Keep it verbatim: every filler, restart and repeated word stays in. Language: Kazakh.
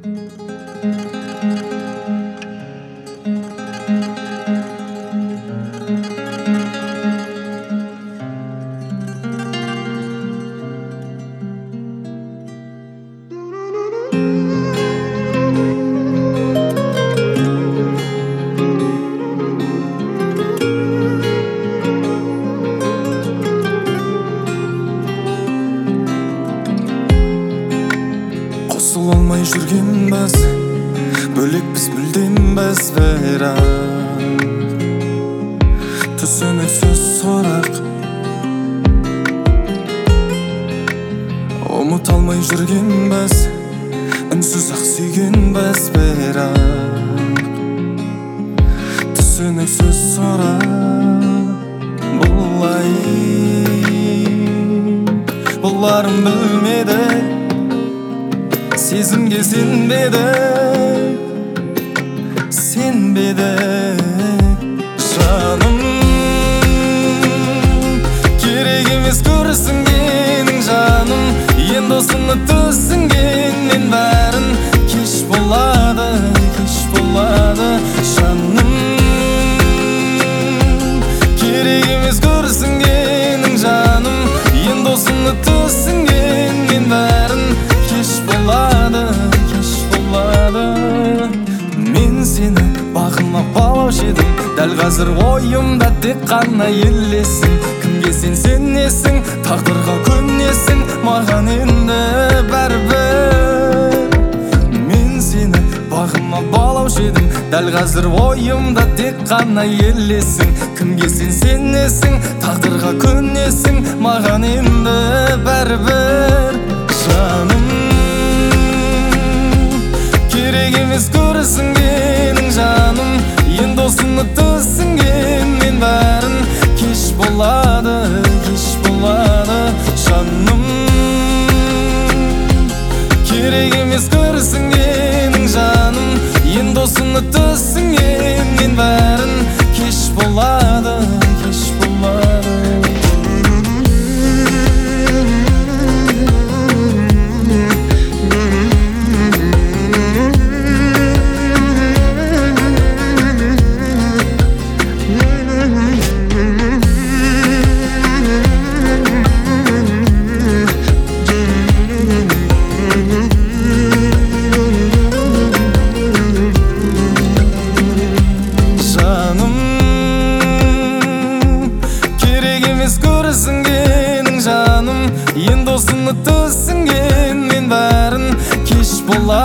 Қосыла алмай жүргенбіз, бөлекпіз мүлдембіз, бірақ түсініксіз сұрақ. Ұмыта алмай жүргенбіз, үнсіз ақ сүйгенбіз, бірақ түсініксіз сұрақ. Бұлай бұларым білмеді, сезімге сенбеді, сенбеді жаным. Керек емес көрсінгенің жаным, енді осыны түсінгеннен бәрін кеш болады, кеш болады жаным. Керек емес көрсінгенің жаным, енді осыны түсінгеннен бәрін кеш болады, кеш болады. Мен сені бағыма балаушы едім, дәл қазір ойымда тек қана елесің. Кімге сен сенесің, тағдырға көнесің, маған енді бәрібір. Мен сені бағыма балаушы едім, дәл қазір ойымда тек қана елесің. Кімге сен сенесің, тағдырға көнесің, маған енді бәрібір жаным. Керек емес көрсінгенің жаным, енді осыны түсінгенмен бәрін кеш болады, кеш болады жаным. Керек емес көрсінгенің жаным, енді осыны түсінгенмен бәрін кеш болады, кеш болады. Көрсінгенің жаным, енді осыны түсінгенмен бәрін кеш болады.